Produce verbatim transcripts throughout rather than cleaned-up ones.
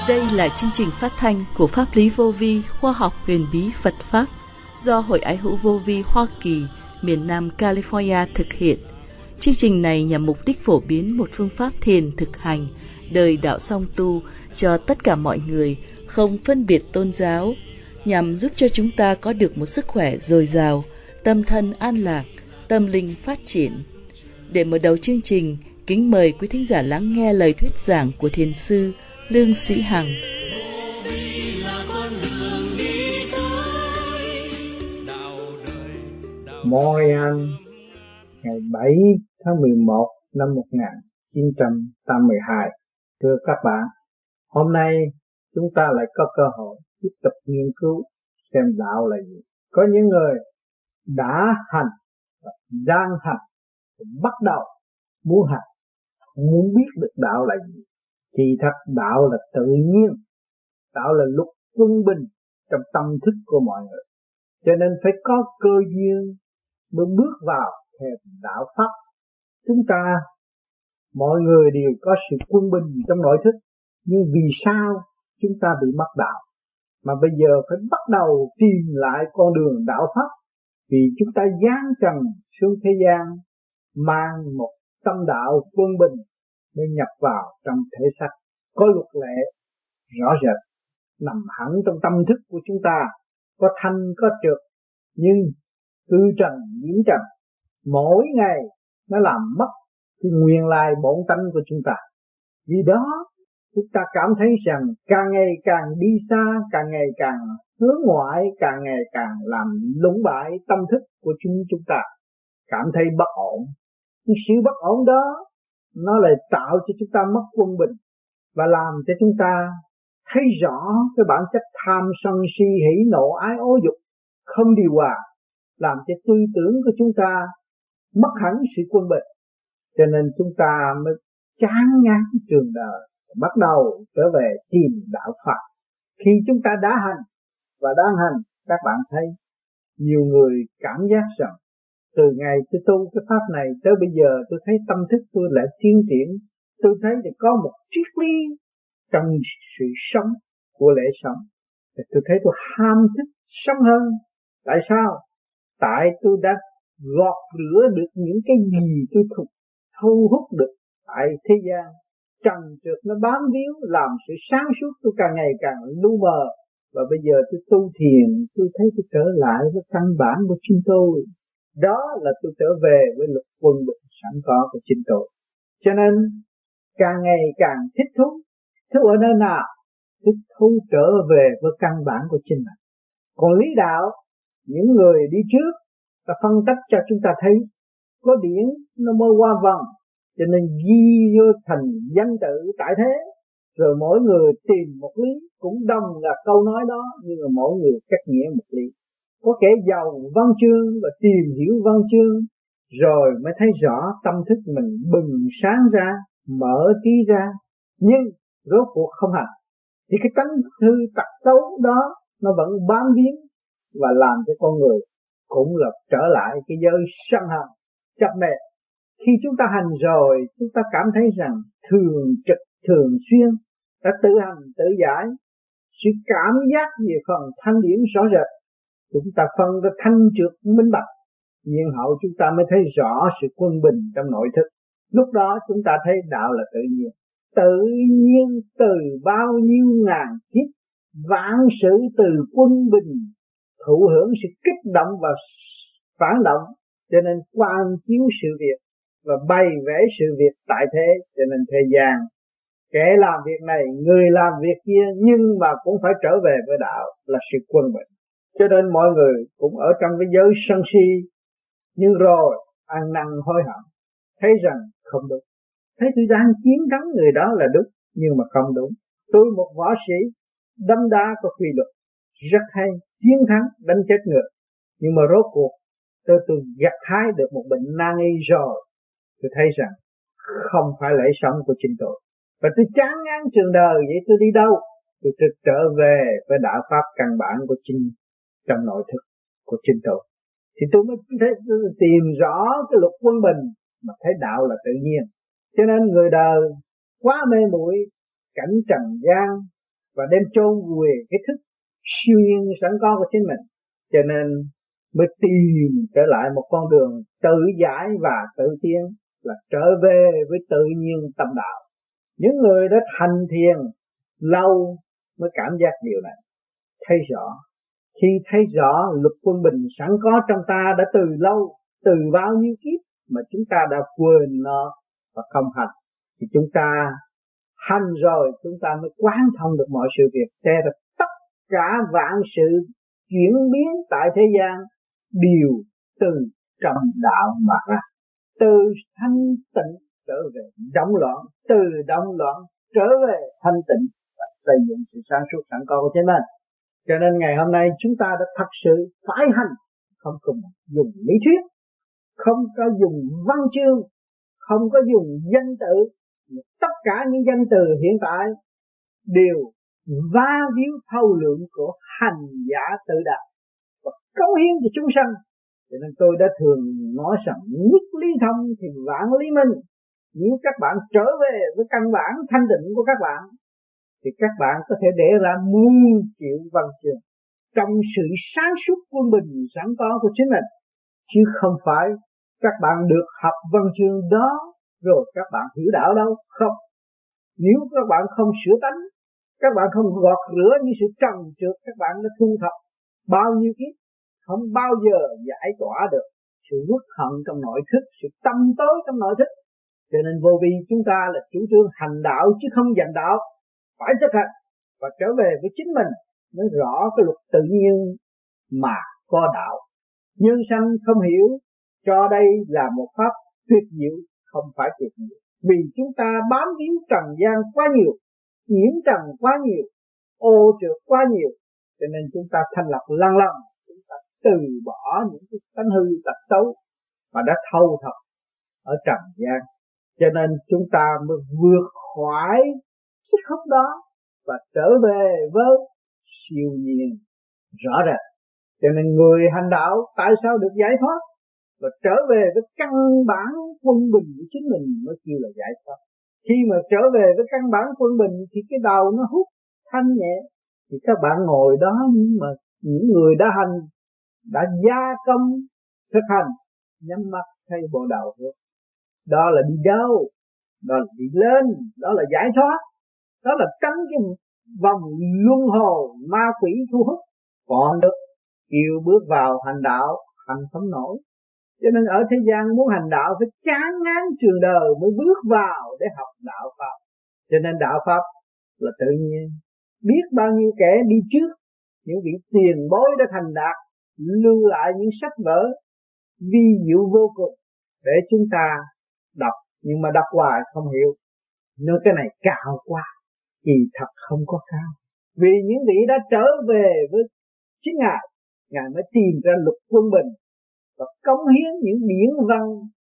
Đây là chương trình phát thanh của Pháp lý Vô Vi Khoa học Huyền bí Phật Pháp do Hội Ái hữu Vô Vi Hoa Kỳ, miền Nam California thực hiện. Chương trình này nhằm mục đích phổ biến một phương pháp thiền thực hành, đời đạo song tu cho tất cả mọi người, không phân biệt tôn giáo, nhằm giúp cho chúng ta có được một sức khỏe dồi dào, tâm thân an lạc, tâm linh phát triển. Để mở đầu chương trình, kính mời quý thính giả lắng nghe lời thuyết giảng của thiền sư Lương Sĩ Hằng. Montreal, ngày bảy tháng mười một năm một nghìn chín trăm tám mươi hai. Thưa các bạn, hôm nay chúng ta lại có cơ hội tiếp tục nghiên cứu xem đạo là gì. Có những người đã hành và đang hành, bắt đầu muốn hành, muốn biết được đạo là gì. Thì thật đạo là tự nhiên, đạo là luật quân bình trong tâm thức của mọi người. Cho nên phải có cơ duyên mới bước vào theo đạo pháp. Chúng ta, mọi người đều có sự quân bình trong nội thức, nhưng vì sao chúng ta bị mất đạo? Mà bây giờ phải bắt đầu tìm lại con đường đạo pháp, vì chúng ta giáng trần xuống thế gian mang một tâm đạo quân bình để nhập vào trong thể xác có luật lệ rõ rệt nằm hẳn trong tâm thức của chúng ta, có thanh có trượt, nhưng tư trần nhiễm trần mỗi ngày nó làm mất cái nguyên lai bổn tánh của chúng ta. Vì đó chúng ta cảm thấy rằng càng ngày càng đi xa, càng ngày càng hướng ngoại, càng ngày càng làm lũng bại tâm thức của chúng chúng ta, cảm thấy bất ổn. Nhưng sự bất ổn đó nó lại tạo cho chúng ta mất quân bình và làm cho chúng ta thấy rõ cái bản chất tham sân si hỉ nộ ái ố dục không điều hòa, làm cho tư tưởng của chúng ta mất hẳn sự quân bình. Cho nên chúng ta mới chán ngán trường đời, bắt đầu trở về tìm đạo Phật. Khi chúng ta đã hành và đang hành, các bạn thấy nhiều người cảm giác rằng từ ngày tôi tu cái pháp này tới bây giờ tôi thấy tâm thức tôi lại tiến triển. Tôi thấy thì có một triết lý trong sự sống của lễ sống. Thì tôi thấy tôi ham thích sống hơn. Tại sao? Tại tôi đã gọt rửa được những cái gì tôi thuộc thu hút được tại thế gian. Trần trượt nó bám víu làm sự sáng suốt tôi càng ngày càng lu mờ. Và bây giờ tôi tu thiền, tôi thấy tôi trở lại với căn bản của chính tôi. Đó là tôi trở về với luật quân bình sẵn có của chính tôi. Cho nên càng ngày càng thích thú. Thích ở nơi nào? Thích thú trở về với căn bản của chính mình. Còn lý đạo, những người đi trước ta phân tích cho chúng ta thấy có điển nó mới qua vòng, cho nên ghi vô thành danh tự tại thế. Rồi mỗi người tìm một lý, cũng đồng là câu nói đó, nhưng mà mỗi người cách nghĩa một lý. Có kẻ giàu văn chương và tìm hiểu văn chương, rồi mới thấy rõ tâm thức mình bừng sáng ra, mở trí ra, nhưng rốt cuộc không hành. Thì cái tánh hư tật xấu đó nó vẫn bám víu và làm cho con người cũng là trở lại cái giới sân hận, chấp mê. Khi chúng ta hành rồi, chúng ta cảm thấy rằng thường trực, thường xuyên đã tự hành, tự giải. Sự cảm giác về phần thanh điển rõ rệt, chúng ta phân ra thanh trượt minh bạch, nhưng hậu chúng ta mới thấy rõ sự quân bình trong nội thức. Lúc đó chúng ta thấy đạo là tự nhiên. Tự nhiên từ bao nhiêu ngàn kiếp, vạn sự từ quân bình, thụ hưởng sự kích động và phản động, cho nên quan chiếu sự việc và bày vẽ sự việc tại thế. Cho nên thế gian kẻ làm việc này, người làm việc kia, nhưng mà cũng phải trở về với đạo là sự quân bình. Cho nên mọi người cũng ở trong cái giới sân si, nhưng rồi ăn năn hối hận, thấy rằng không đúng. Thấy tôi đang chiến thắng người đó là đúng, nhưng mà không đúng. Tôi một võ sĩ đấm đá có quy luật, rất hay, chiến thắng đánh chết người, nhưng mà rốt cuộc tôi, tôi gặt hái được một bệnh nan y rồi. Tôi thấy rằng không phải lẽ sống của chính tôi, và tôi chán ngán trường đời. Vậy tôi đi đâu? Tôi sẽ trở về với đạo pháp căn bản của chính trong nội thức của chính tôi. Thì tôi mới thấy, tôi tìm rõ cái luật quân bình mà thấy đạo là tự nhiên. Cho nên người đời quá mê muội cảnh trần gian, và đem chôn vùi cái thức siêu nhiên sẵn có của chính mình. Cho nên mới tìm trở lại một con đường tự giải và tự tiến, là trở về với tự nhiên tâm đạo. Những người đã thành thiền lâu mới cảm giác điều này, thấy rõ. Khi thấy rõ luật quân bình sẵn có trong ta đã từ lâu, từ bao nhiêu kiếp mà chúng ta đã quên nó và không hành, thì chúng ta hành rồi chúng ta mới quán thông được mọi sự việc. Thế là tất cả vạn sự chuyển biến tại thế gian đều từ trong đạo mà ra. Từ thanh tịnh trở về động loạn, từ động loạn trở về thanh tịnh và xây dựng sự sáng suốt sẵn có của chính mình. Cho nên ngày hôm nay chúng ta đã thật sự phải hành, không cần dùng lý thuyết, không có dùng văn chương, không có dùng danh tự. Tất cả những danh từ hiện tại đều va víu thâu lượng của hành giả tự đạo và cống hiến cho chúng sanh. Cho nên tôi đã thường nói rằng nhất lý thông thì vạn lý minh. Nếu các bạn trở về với căn bản thanh định của các bạn thì các bạn có thể để ra muôn triệu văn chương trong sự sáng suốt quân bình sẵn có của chính mình, chứ không phải các bạn được học văn chương đó rồi các bạn hiểu đạo đâu. Không, nếu các bạn không sửa tánh, các bạn không gọt rửa những sự trần trượt các bạn đã thu thập bao nhiêu kiếp, không bao giờ giải tỏa được sự uất hận trong nội thức, sự tâm tối trong nội thức. Cho nên vô vi chúng ta là chủ trương hành đạo chứ không giành đạo, phải thực hành và trở về với chính mình mới rõ cái luật tự nhiên mà có đạo. Nhân sanh không hiểu, cho đây là một pháp tuyệt diệu, không phải tuyệt diệu. Vì chúng ta bám víu trần gian quá nhiều, nhiễm trần quá nhiều, ô trượt quá nhiều, cho nên chúng ta thành lập lần lần, chúng ta từ bỏ những cái tánh hư tật xấu mà đã thâu thập ở trần gian. Cho nên chúng ta mới vượt khỏi sức hút đó và trở về với siêu nhiên rõ rệt. Cho nên người hành đạo tại sao được giải thoát và trở về với căn bản quân bình của chính mình mới kêu là giải thoát. Khi mà trở về với căn bản quân bình thì cái đầu nó hút thanh nhẹ, thì các bạn ngồi đó, nhưng mà những người đã hành, đã gia công thực hành, nhắm mắt thấy bộ đầu thôi. Đó là đi đâu? Đó là đi lên, đó là giải thoát, đó là tránh cái vòng luân hồi ma quỷ thu hút. Còn được kêu bước vào hành đạo, hành không nổi. Cho nên ở thế gian muốn hành đạo phải chán ngán trường đời mới bước vào để học đạo pháp. Cho nên đạo pháp là tự nhiên. Biết bao nhiêu kẻ đi trước, những vị tiền bối đã thành đạt, lưu lại những sách vở vi diệu vô cùng để chúng ta đọc, nhưng mà đọc hoài không hiểu. Nên cái này cao quá, kỳ thật không có cao. Vì những vị đã trở về với chính Ngài, Ngài mới tìm ra luật quân bình và cống hiến những điển văn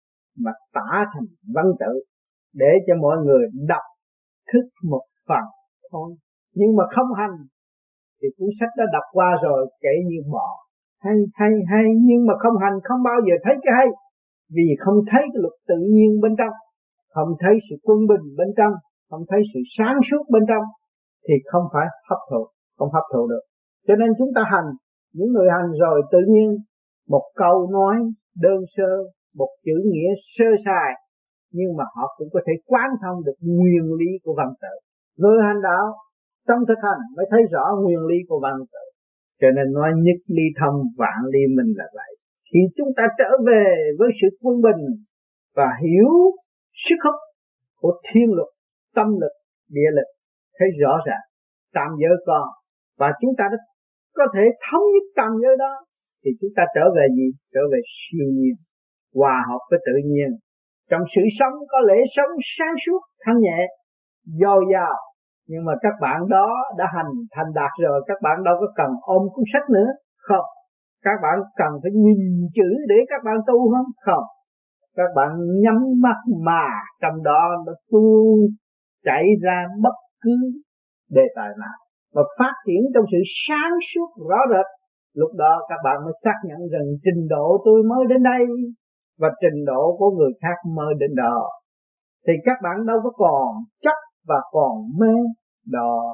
mà tả thành văn tự để cho mọi người đọc thức một phần thôi. Nhưng mà không hành thì cuốn sách đã đọc qua rồi kể như bỏ. Hay hay hay nhưng mà không hành không bao giờ thấy cái hay. Vì không thấy cái luật tự nhiên bên trong, không thấy sự quân bình bên trong, không thấy sự sáng suốt bên trong thì không phải hấp thụ, không hấp thụ được. Cho nên chúng ta hành, những người hành rồi tự nhiên một câu nói đơn sơ, một chữ nghĩa sơ sài, nhưng mà họ cũng có thể quán thông được nguyên lý của văn tự. Người hành đạo trong thực hành mới thấy rõ nguyên lý của văn tự. Cho nên nói nhất ly thông vạn ly minh là vậy. Khi chúng ta trở về với sự quân bình và hiểu sức hút của thiên lực, tâm lực, địa lực, thấy rõ ràng tam giới con, và chúng ta đã có thể thống nhất tam giới đó, thì chúng ta trở về gì? Trở về siêu nhiên, hòa hợp với tự nhiên. Trong sự sống có lẽ sống sáng suốt, thanh nhẹ, dồi dào. Nhưng mà các bạn đó đã hành thành đạt rồi, các bạn đâu có cần ôm cuốn sách nữa. Không, các bạn cần phải nhìn chữ để các bạn tu không? Không, các bạn nhắm mắt mà trong đó nó tuôn chảy ra bất cứ đề tài nào và phát triển trong sự sáng suốt rõ rệt. Lúc đó các bạn mới xác nhận rằng trình độ tôi mới đến đây và trình độ của người khác mới đến đó. Thì các bạn đâu có còn chấp và còn mê đó.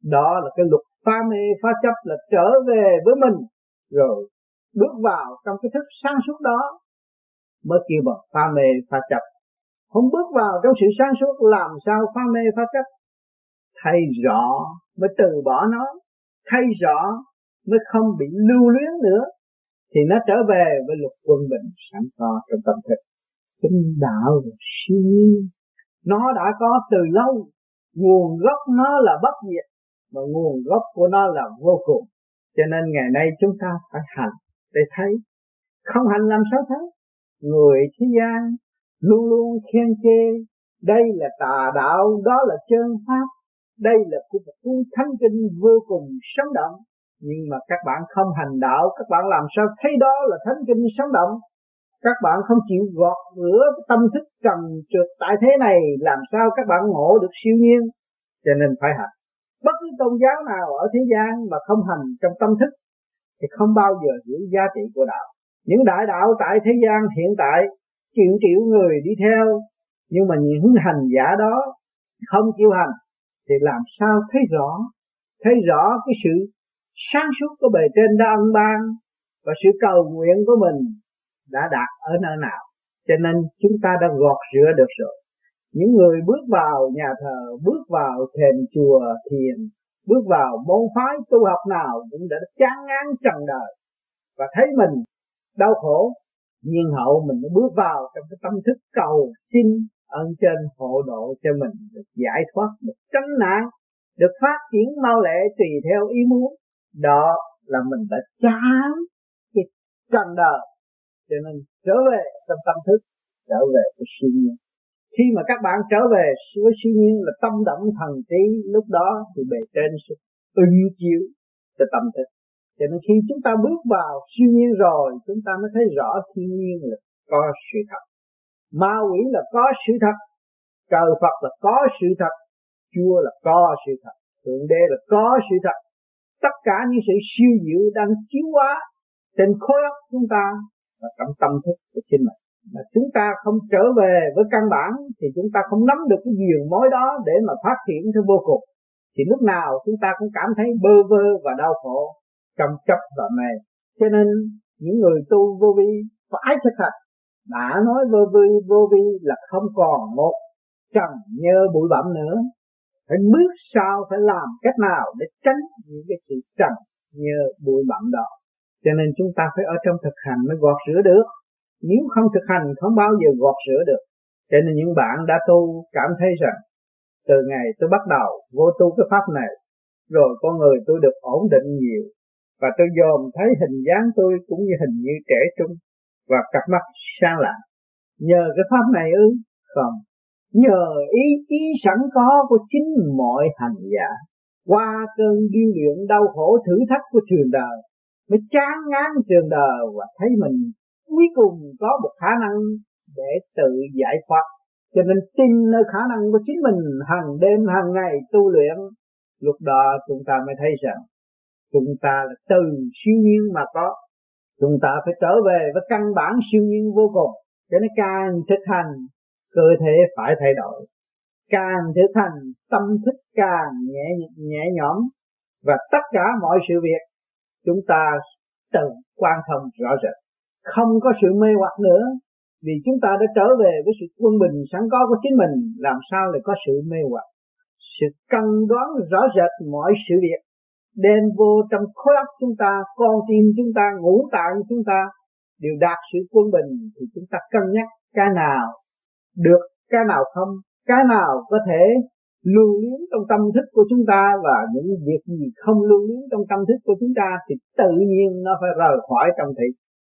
Đó là cái luật phá mê phá chấp, là trở về với mình rồi bước vào trong cái thức sáng suốt đó mới kêu bằng phá mê phá chấp. Không bước vào trong sự sáng suốt làm sao phá mê phá chấp? Thấy rõ mới từ bỏ nó, thấy rõ mới không bị lưu luyến nữa, thì nó trở về với luật quân bình sẵn có trong tâm thức. Chính đạo là siêu nhiên, nó đã có từ lâu, nguồn gốc nó là bất diệt, mà nguồn gốc của nó là vô cùng. Cho nên ngày nay chúng ta phải hành để thấy, không hành làm sao thấy. Người thế gian luôn luôn khen chê, đây là tà đạo, đó là chân pháp, đây là của một cuốn thánh kinh vô cùng sống động. Nhưng mà các bạn không hành đạo, các bạn làm sao thấy đó là thánh kinh sống động? Các bạn không chịu gọt rửa tâm thức trần trượt tại thế này, làm sao các bạn ngộ được siêu nhiên? Cho nên phải hành. Bất cứ tôn giáo nào ở thế gian mà không hành trong tâm thức thì không bao giờ hiểu giá trị của đạo. Những đại đạo tại thế gian hiện tại triệu triệu người đi theo, nhưng mà những hành giả đó không chịu hành thì làm sao thấy rõ, thấy rõ cái sự sáng suốt của bề trên đã ân ban và sự cầu nguyện của mình đã đạt ở nơi nào. Cho nên chúng ta đã gọt rửa được rồi. Những người bước vào nhà thờ, bước vào thềm chùa thiền, bước vào môn phái tu học nào cũng đã chán ngán trần đời và thấy mình đau khổ, nhiên hậu mình mới bước vào trong cái tâm thức cầu xin ơn trên hộ độ cho mình được giải thoát, được tránh nạn, được phát triển mau lẹ tùy theo ý muốn. Đó là mình đã chán cái trần đời, cho nên trở về trong tâm thức, trở về với siêu nhiên. Khi mà các bạn trở về với siêu nhiên là tâm động thần trí, lúc đó thì bề trên sẽ ứng chiếu cho tâm thức. Cho nên khi chúng ta bước vào siêu nhiên rồi, chúng ta mới thấy rõ thiên nhiên là có sự thật, ma quỷ là có sự thật, trời Phật là có sự thật, Chúa là có sự thật, Thượng Đế là có sự thật. Tất cả những sự siêu diệu đang chiếu hóa trên khối óc chúng ta và trong tâm thức của chính mình. Mà chúng ta không trở về với căn bản thì chúng ta không nắm được cái diều mối đó để mà phát triển theo vô cùng. Thì lúc nào chúng ta cũng cảm thấy bơ vơ và đau khổ trong chấp và mê. Cho nên những người tu vô vi phải thực hành. Đã nói vô vi, vô vi là không còn một trần nhơ bụi bặm nữa. Phải bước sau, phải làm cách nào để tránh những cái sự trần nhơ bụi bặm đó. Cho nên chúng ta phải ở trong thực hành mới gọt rửa được. Nếu không thực hành không bao giờ gọt rửa được. Cho nên những bạn đã tu cảm thấy rằng từ ngày tôi bắt đầu vô tu cái pháp này, rồi con người tôi được ổn định nhiều, và tôi dòm thấy hình dáng tôi cũng như hình như trẻ trung và cặp mắt sáng lạng. Nhờ cái pháp này ư? Không. Nhờ ý chí sẵn có của chính mọi hành giả, qua cơn điêu luyện đau khổ thử thách của trường đời, mới chán ngán trường đời và thấy mình cuối cùng có một khả năng để tự giải thoát. Cho nên tin nơi khả năng của chính mình, hàng đêm hàng ngày tu luyện, lúc đó chúng ta mới thấy rằng chúng ta là từ siêu nhiên mà có. Chúng ta phải trở về với căn bản siêu nhiên vô cùng. Cho nên càng thực hành, cơ thể phải thay đổi, càng thực hành tâm thức càng nhẹ nhẹ nhõm, và tất cả mọi sự việc chúng ta tự quan thông rõ rệt, không có sự mê hoặc nữa. Vì chúng ta đã trở về với sự quân bình sẵn có của chính mình, làm sao lại có sự mê hoặc? Sự cân đoán rõ rệt mọi sự việc đem vô trong khối óc chúng ta, con tim chúng ta, ngũ tạng chúng ta đều đạt sự quân bình, thì chúng ta cân nhắc cái nào được, cái nào không, cái nào có thể lưu luyến trong tâm thức của chúng ta, và những việc gì không lưu luyến trong tâm thức của chúng ta thì tự nhiên nó phải rời khỏi trong thị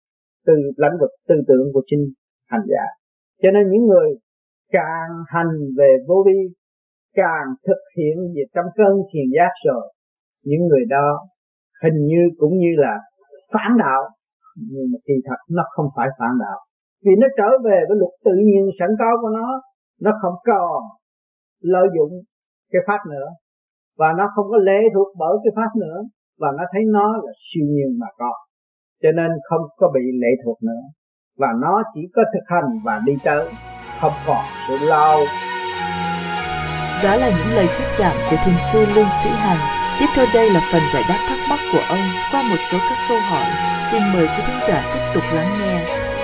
từ lãnh vực tư tưởng của chính hành giả. Cho nên những người càng hành về vô vi, càng thực hiện về trong cơn thiền giác rồi, những người đó hình như cũng như là phản đạo, nhưng mà kỳ thật nó không phải phản đạo, vì nó trở về với luật tự nhiên sẵn có của nó. Nó không còn lợi dụng cái pháp nữa, và nó không có lệ thuộc bởi cái pháp nữa, và nó thấy nó là siêu nhiên mà có, cho nên không có bị lệ thuộc nữa, và nó chỉ có thực hành và đi tới, không còn sự lao Đó là những lời thuyết giảng của thiền sư Lương Sĩ Hằng. Tiếp theo đây là phần giải đáp thắc mắc của ông qua một số các câu hỏi. Xin mời quý thính giả tiếp tục lắng nghe.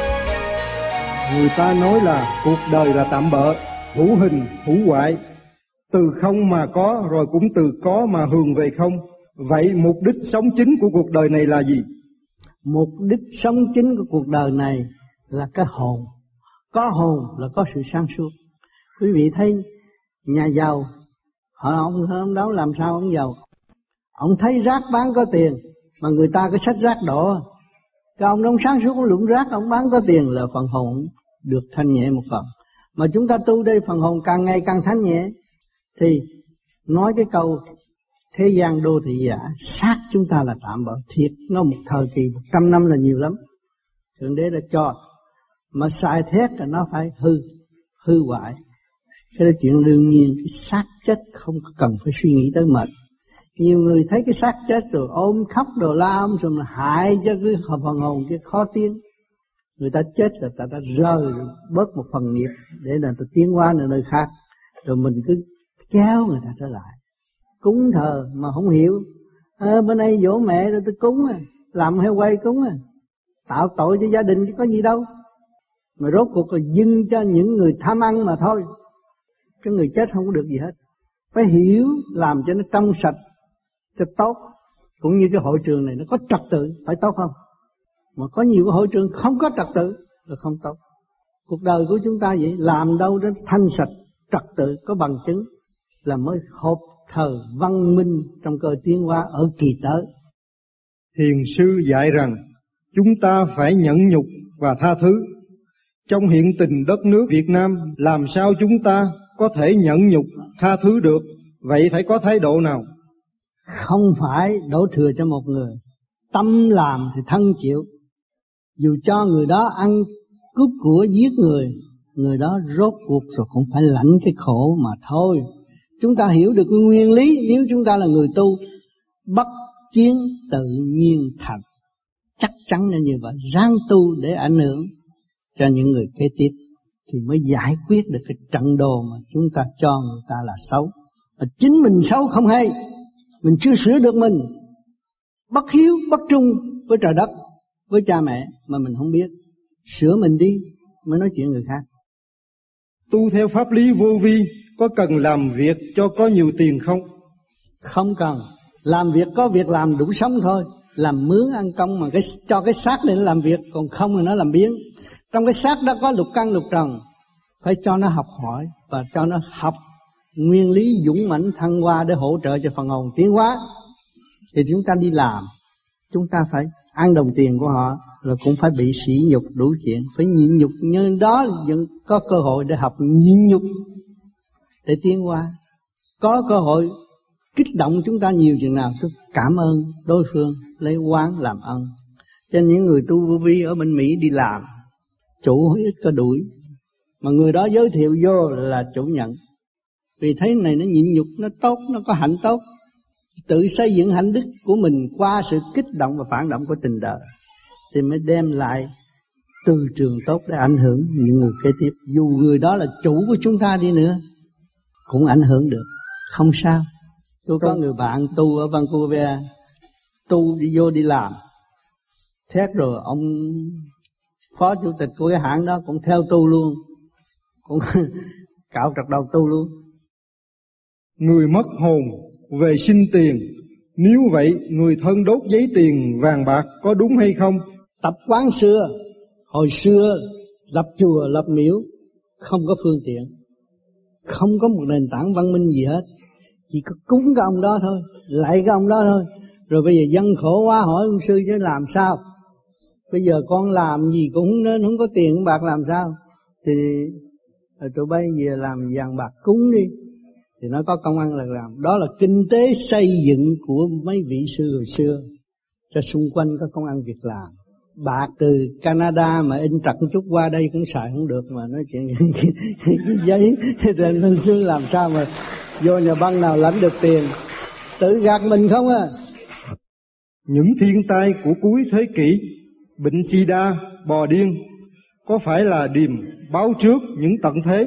Người ta nói là cuộc đời là tạm bợ, hữu hình, hữu hoại. Từ không mà có, rồi cũng từ có mà hướng về không. Vậy mục đích sống chính của cuộc đời này là gì? Mục đích sống chính của cuộc đời này là cái hồn. Có hồn là có sự sáng suốt. Quý vị thấy nhà giàu, họ ông, ông đó làm sao ông giàu? Ông thấy rác bán có tiền, mà người ta cái sách rác đổ. Cái ông đó ông sáng suốt, ông lượm rác, ông bán có tiền là phần hồn được thanh nhẹ một phần. Mà chúng ta tu đây phần hồn càng ngày càng thanh nhẹ. Thì nói cái câu thế gian đô thị giả, xác chúng ta là tạm bợ. Thiệt, nó một thời kỳ một trăm năm là nhiều lắm. Thượng Đế đã cho. Mà xài thét là nó phải hư, hư hoại. Cái đó chuyện đương nhiên, cái xác chết không cần phải suy nghĩ tới mệt. Nhiều người thấy cái xác chết rồi ôm khóc đồ la ôm rồi là hại cho cái phần hồn kia khó tiến. Người ta chết là ta đã rời bớt một phần nghiệp để là ta tiến qua nơi khác. Rồi mình cứ kéo người ta trở lại. Cúng thờ mà không hiểu. À, bữa nay dỗ mẹ rồi tôi cúng à, làm heo quay cúng à, tạo tội cho gia đình chứ có gì đâu. Mà rốt cuộc là dưng cho những người tham ăn mà thôi. Cái người chết không có được gì hết. Phải hiểu làm cho nó trong sạch, cho tốt. Cũng như cái hội trường này nó có trật tự, phải tốt không? Mà có nhiều cái hội trường không có trật tự là không tốt. Cuộc đời của chúng ta vậy, làm đâu đó thanh sạch, trật tự, có bằng chứng là mới hộp thời văn minh trong cơ tiến hóa ở kỳ tới. Thiền sư dạy rằng chúng ta phải nhẫn nhục và tha thứ. Trong hiện tình đất nước Việt Nam, làm sao chúng ta có thể nhẫn nhục, tha thứ được? Vậy phải có thái độ nào? Không phải đổ thừa cho một người. Tâm làm thì thân chịu. Dù cho người đó ăn cướp của giết người, người đó rốt cuộc rồi cũng phải lãnh cái khổ mà thôi. Chúng ta hiểu được cái nguyên lý, nếu chúng ta là người tu, bất chiến tự nhiên thành. Chắc chắn là như vậy, ráng tu để ảnh hưởng cho những người kế tiếp thì mới giải quyết được cái trận đồ mà chúng ta cho người ta là xấu. Và chính mình xấu không hay, mình chưa sửa được mình, bất hiếu, bất trung với trời đất, với cha mẹ mà mình không biết. Sửa mình đi mới nói chuyện người khác. Tu theo pháp lý vô vi có cần làm việc cho có nhiều tiền không? Không cần. Làm việc có việc làm đủ sống thôi. Làm mướn ăn công mà cái cho cái xác để nó làm việc, còn không thì nó làm biếng. Trong cái xác đó có lục căn lục trần, phải cho nó học hỏi và cho nó học nguyên lý dũng mãnh thăng hoa để hỗ trợ cho phần hồn tiến hóa. Thì chúng ta đi làm, chúng ta phải ăn đồng tiền của họ, rồi cũng phải bị sỉ nhục đủ chuyện, phải nhịn nhục, nhưng đó vẫn có cơ hội để học nhịn nhục để tiến hóa. Có cơ hội kích động chúng ta nhiều chừng nào, tôi cảm ơn đối phương, lấy oán làm ân. Cho những người tu vô vi ở bên Mỹ đi làm, chủ ít có đuổi, mà người đó giới thiệu vô là chủ nhận. Vì thấy này nó nhịn nhục, nó tốt, nó có hạnh tốt. Tự xây dựng hạnh đức của mình qua sự kích động và phản động của tình đời, thì mới đem lại từ trường tốt để ảnh hưởng những người kế tiếp. Dù người đó là chủ của chúng ta đi nữa, cũng ảnh hưởng được, không sao. Tôi có người bạn tu ở Vancouver, tu đi vô đi làm, thét rồi ông phó chủ tịch của cái hãng đó cũng theo tu luôn, cũng cạo trật đầu tu luôn. Người mất hồn về xin tiền, nếu vậy người thân đốt giấy tiền vàng bạc có đúng hay không? Tập quán xưa, hồi xưa lập chùa lập miếu không có phương tiện, không có một nền tảng văn minh gì hết, chỉ có cúng cái ông đó thôi, lạy cái ông đó thôi. Rồi bây giờ dân khổ quá hỏi ông sư chứ làm sao? Bây giờ con làm gì cũng không nên, không có tiền không bạc làm sao? Thì tụi bay về làm vàng bạc cúng đi, thì nó có công ăn là làm. Đó là kinh tế xây dựng của mấy vị sư hồi xưa, cho xung quanh có công ăn việc làm. Bạc từ Canada mà in trật chút qua đây cũng xài không được, mà nói chuyện cái giấy rồi nên sư làm sao mà vô nhà băng nào lãnh được tiền, tự gạt mình không à. Những thiên tai của cuối thế kỷ, bệnh sida, bò điên, có phải là điềm báo trước những tận thế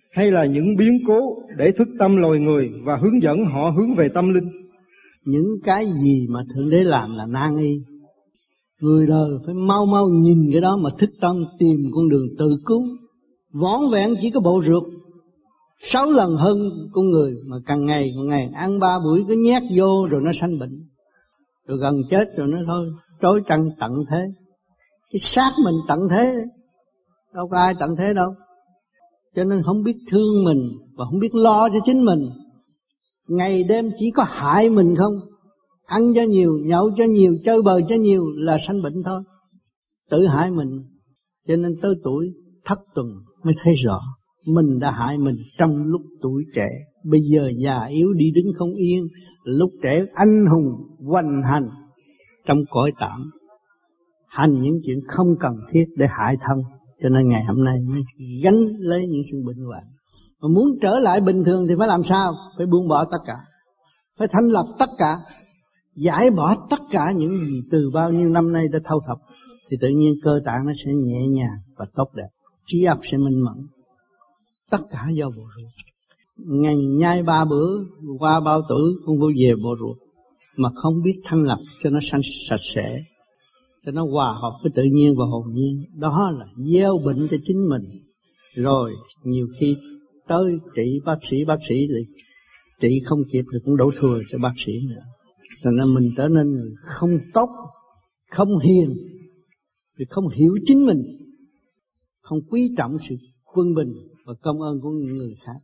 hay là những biến cố để thức tâm loài người và hướng dẫn họ hướng về tâm linh? Những cái gì mà Thượng Đế làm là nan y. Người đời phải mau mau nhìn cái đó mà thức tâm tìm con đường tự cứu. Vỏn vẹn chỉ có bộ ruột sáu lần hơn con người, mà càng ngày càng ngày ăn ba buổi cứ nhét vô rồi nó sanh bệnh, rồi gần chết rồi nó thôi trói trăng tận thế. Cái xác mình tận thế, đâu có ai tận thế đâu. Cho nên không biết thương mình và không biết lo cho chính mình, ngày đêm chỉ có hại mình không. Ăn cho nhiều, nhậu cho nhiều, chơi bời cho nhiều là sanh bệnh thôi, tự hại mình. Cho nên tới tuổi thất tuần mới thấy rõ mình đã hại mình trong lúc tuổi trẻ. Bây giờ già yếu đi đứng không yên, lúc trẻ anh hùng hoành hành trong cõi tạm, hành những chuyện không cần thiết để hại thân. Cho nên ngày hôm nay mới gánh lấy những sự bệnh hoạn. Mà muốn trở lại bình thường thì phải làm sao? Phải buông bỏ tất cả, phải thành lập tất cả, giải bỏ tất cả những gì từ bao nhiêu năm nay đã thâu thập, thì tự nhiên cơ tạng nó sẽ nhẹ nhàng và tốt đẹp, trí óc sẽ minh mẫn. Tất cả do bộ ruột. Ngày nhai ba bữa, qua bao tuổi cũng vô về bộ ruột, mà không biết thanh lập cho nó sanh sạch sẽ, cho nó hòa hợp với tự nhiên và hồn nhiên. Đó là gieo bệnh cho chính mình. Rồi nhiều khi tới trị bác sĩ, bác sĩ thì trị không kịp thì cũng đổ thừa cho bác sĩ nữa. Cho nên mình trở nên người không tốt, không hiền, vì không hiểu chính mình, không quý trọng sự quân bình và công ơn của những người khác.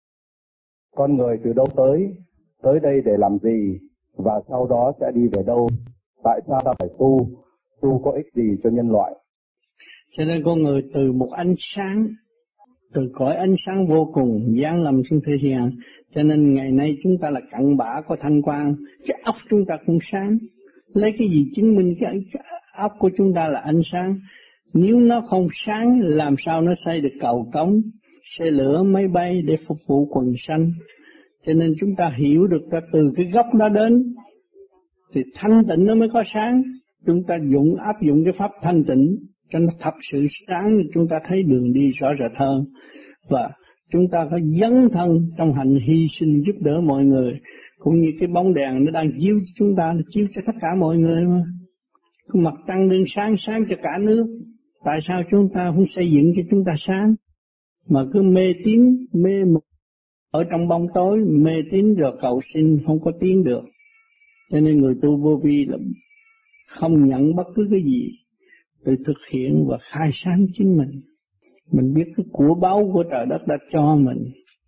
Con người từ đâu tới, tới đây để làm gì, và sau đó sẽ đi về đâu? Tại sao ta phải tu? Tu có ích gì cho nhân loại? Cho nên con người từ một ánh sáng, từ cõi ánh sáng vô cùng giáng lâm xuống thế gian. Cho nên ngày nay chúng ta là cặn bã có thanh quang, cái óc chúng ta cũng sáng. Lấy cái gì chứng minh cái óc của chúng ta là ánh sáng? Nếu nó không sáng, làm sao nó xây được cầu cống, xe lửa, máy bay để phục vụ quần sanh? Cho nên chúng ta hiểu được ta từ cái gốc đó đến, thì thanh tịnh nó mới có sáng. Chúng ta dụng áp dụng cái pháp thanh tịnh cho nó thật sự sáng, chúng ta thấy đường đi rõ rệt hơn. Và chúng ta có dấn thân trong hành hy sinh giúp đỡ mọi người, cũng như cái bóng đèn nó đang chiếu cho chúng ta, nó chiếu cho tất cả mọi người mà. Cái mặt trăng đương sáng sáng cho cả nước, tại sao chúng ta không xây dựng cho chúng ta sáng, mà cứ mê tín mê mờ ở trong bóng tối, mê tín rồi cầu xin không có tiến được. Cho nên người tu vô vi là không nhận bất cứ cái gì, tự thực hiện và khai sáng chính mình. Mình biết cái của báu của trời đất đã cho mình,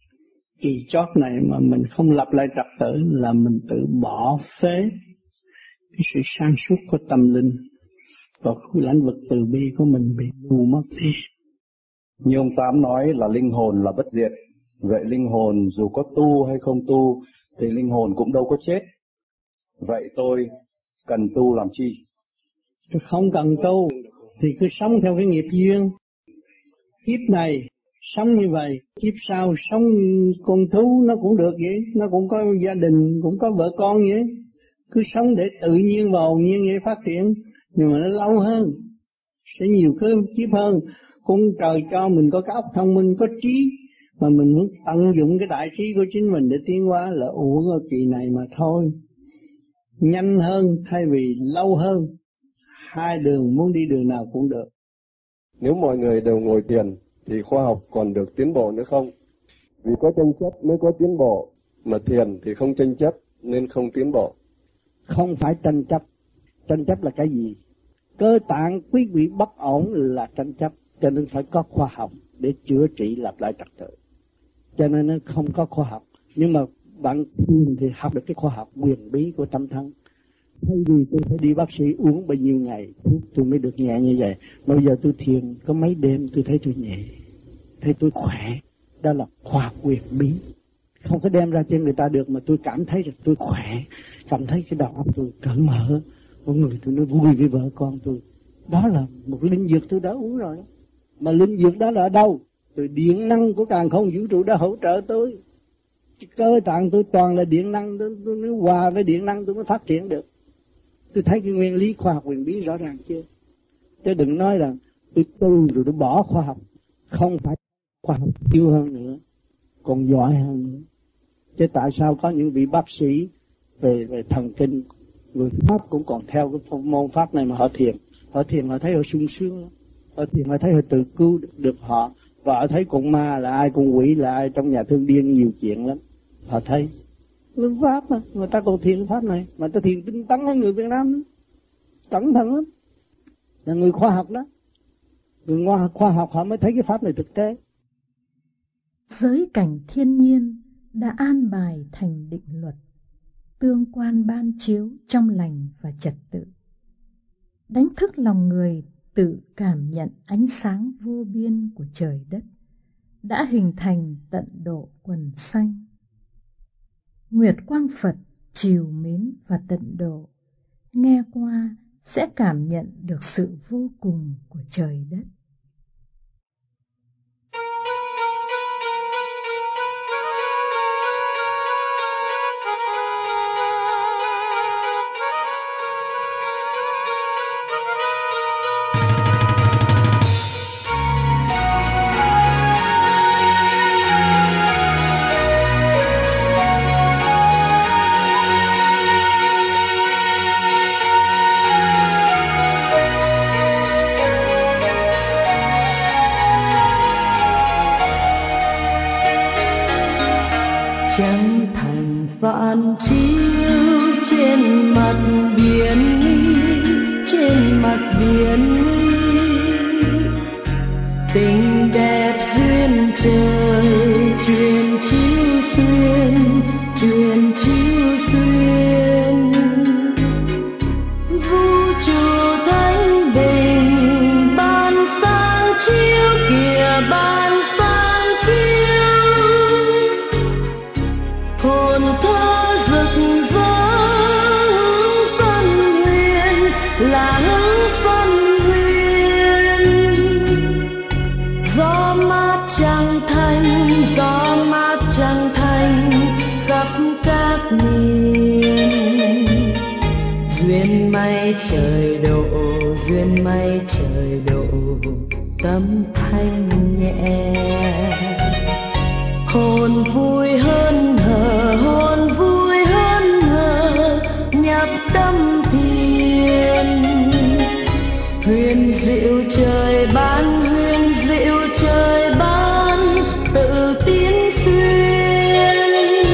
kỳ chót này mà mình không lập lại trật tự là mình tự bỏ phế cái sự sáng suốt của tâm linh, và cái lãnh vực từ bi của mình bị mù mất đi. Như ông Tám nói là linh hồn là bất diệt. Vậy linh hồn dù có tu hay không tu thì linh hồn cũng đâu có chết. Vậy tôi cần tu làm chi? Tôi không cần tu thì cứ sống theo cái nghiệp duyên. Kiếp này sống như vậy, kiếp sau sống như con thú nó cũng được vậy, nó cũng có gia đình, cũng có vợ con vậy. Cứ sống để tự nhiên và hồn nhiên vậy phát triển, nhưng mà nó lâu hơn, sẽ nhiều cái kiếp hơn. Cũng trời cho mình có cái óc thông minh, có trí, mà mình muốn tận dụng cái đại trí của chính mình để tiến hóa là uổng ở kỳ này mà thôi. Nhanh hơn thay vì lâu hơn, hai đường muốn đi đường nào cũng được. Nếu mọi người đều ngồi thiền thì khoa học còn được tiến bộ nữa không? Vì có tranh chấp mới có tiến bộ, mà thiền thì không tranh chấp nên không tiến bộ. Không phải tranh chấp. Tranh chấp là cái gì? Cơ tạng quý vị bất ổn là tranh chấp, cho nên phải có khoa học để chữa trị lập lại trật tự. Cho nên nó không có khoa học. Nhưng mà bạn thiền thì học được cái khoa học quyền bí của tâm thân. Thay vì tôi phải đi bác sĩ uống bao nhiêu ngày thuốc tôi mới được nhẹ như vậy, bây giờ tôi thiền có mấy đêm tôi thấy tôi nhẹ, thấy tôi khỏe. Đó là khoa học quyền bí, không có đem ra cho người ta được, mà tôi cảm thấy rằng tôi khỏe, cảm thấy cái đầu óc tôi cởi mở, con người tôi nó vui với vợ con tôi. Đó là một linh dược tôi đã uống rồi. Mà linh dược đó là ở đâu? Từ điện năng của càn khôn vũ trụ đã hỗ trợ tôi. Cơ tạng tôi toàn là điện năng, tôi, tôi nếu hòa với điện năng tôi mới phát triển được. Tôi thấy cái nguyên lý khoa học quyền bí rõ ràng chưa? Chứ đừng nói rằng tôi tu rồi tôi bỏ khoa học. Không phải khoa học yêu hơn nữa. còn giỏi hơn nữa. Chứ tại sao có những vị bác sĩ về về thần kinh, người Pháp cũng còn theo cái môn pháp này mà họ thiền. Họ thiền họ thấy họ sung sướng lắm. Họ thiền họ thấy họ tự cứu được, được họ. Và họ thấy con ma là ai, con quỷ là ai, trong nhà thương điên nhiều chuyện lắm. Họ thấy người Pháp mà, người ta còn thiền pháp này, mà ta thiền tinh tấn hơn người Việt Nam nữa. Cẩn thận lắm. Là người khoa học đó. Người khoa, khoa học họ mới thấy cái pháp này thực tế. Giới cảnh thiên nhiên đã an bài thành định luật, tương quan ban chiếu trong lành và trật tự, đánh thức lòng người tự cảm nhận ánh sáng vô biên của trời đất, đã hình thành tận độ quần sanh. Nguyệt quang Phật trìu mến và tận độ, nghe qua sẽ cảm nhận được sự vô cùng của trời đất. Trăng thành phản chiếu trên mặt biển, trên mặt biển tình đẹp duyên trời truyền chiếu xuyên, truyền chiếu xuyên vũ trụ thanh bình ban sáng chiếu kìa, ban sáng chiếu hồn thơ rực rỡ hướng phân huyền, là hướng phân huyền. Gió mát trăng thanh, gió mát trăng thanh khắp các miền. Duyên mây trời độ, duyên mây trời độ tâm thanh nhẹ. Hồn vui hơn hờ, hồn vui hơn hờ nhập tâm thiền. Huyền diệu trời ban, huyền diệu trời ban tự tiến xuyên.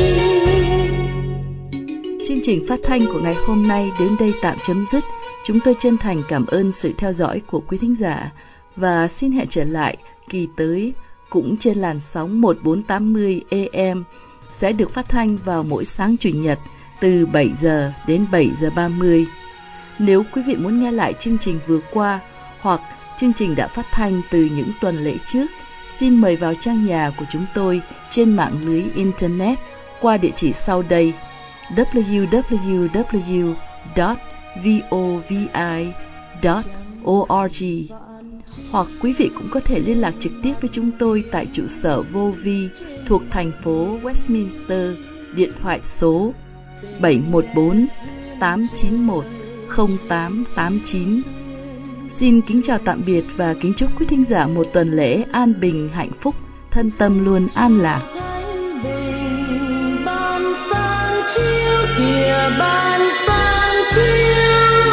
Chương trình phát thanh của ngày hôm nay đến đây tạm chấm dứt. Chúng tôi chân thành cảm ơn sự theo dõi của quý thính giả và xin hẹn trở lại kỳ tới cũng trên làn sóng một nghìn bốn trăm tám mươi A M, sẽ được phát thanh vào mỗi sáng Chủ nhật từ bảy giờ đến bảy giờ ba mươi. Nếu quý vị muốn nghe lại chương trình vừa qua hoặc chương trình đã phát thanh từ những tuần lễ trước, xin mời vào trang nhà của chúng tôi trên mạng lưới Internet qua địa chỉ sau đây: w w w chấm vovi chấm org. Hoặc quý vị cũng có thể liên lạc trực tiếp với chúng tôi tại trụ sở vô vi thuộc thành phố Westminster, điện thoại số bảy một bốn tám chín một không tám tám chín. Xin kính chào tạm biệt và kính chúc quý thính giả một tuần lễ an bình, hạnh phúc, thân tâm luôn an lạc. Ban sáng chiếu kìa, ban sáng chiếu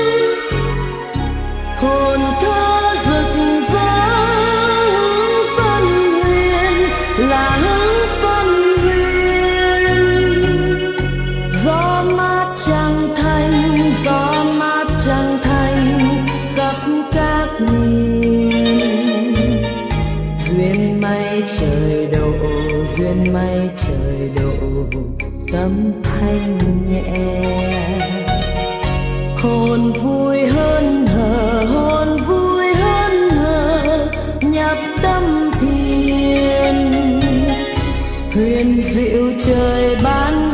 hồn thơ rực rỡ hướng phân huyền, là hướng phân huyền. Gió mát trăng thanh, gió mát trăng thanh khắp các miền. Duyên mây trời độ, duyên mây trời độ tâm thanh nhẹ. Hồn vui hơn hờ, hồn vui hơn hờ nhập tâm thiền. Huyền diệu trời ban